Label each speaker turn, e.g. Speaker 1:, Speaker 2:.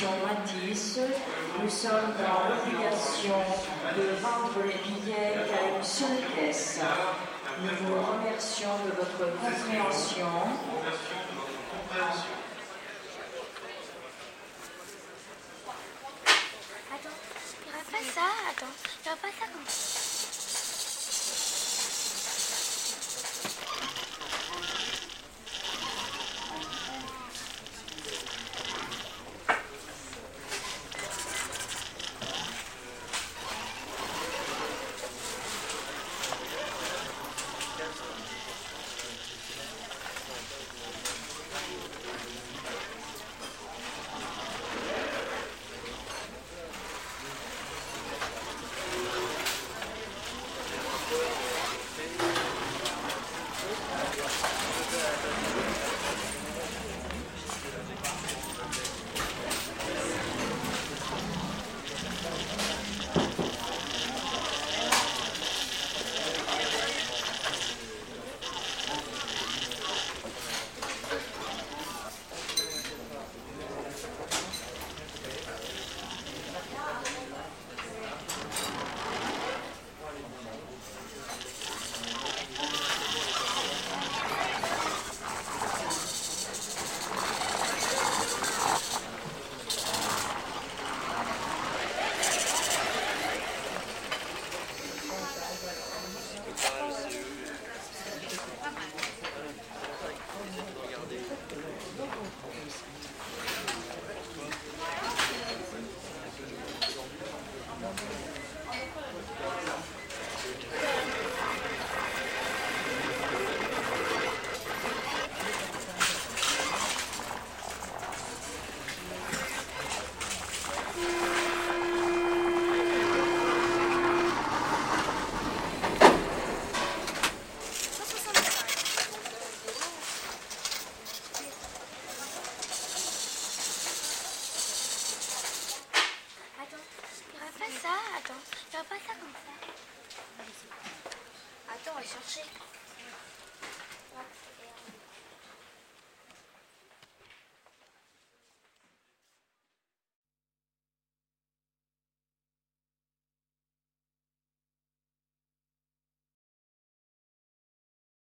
Speaker 1: l'exposition Matisse, nous sommes dans l'obligation de vendre les billets qu'à une seule caisse. Nous vous remercions de votre compréhension.
Speaker 2: Attends, il n'y aurait pas ça, attends, il n'y aurait pas ça comme ça. Attends, il y aurait pas ça comme ça. Attends, on va chercher.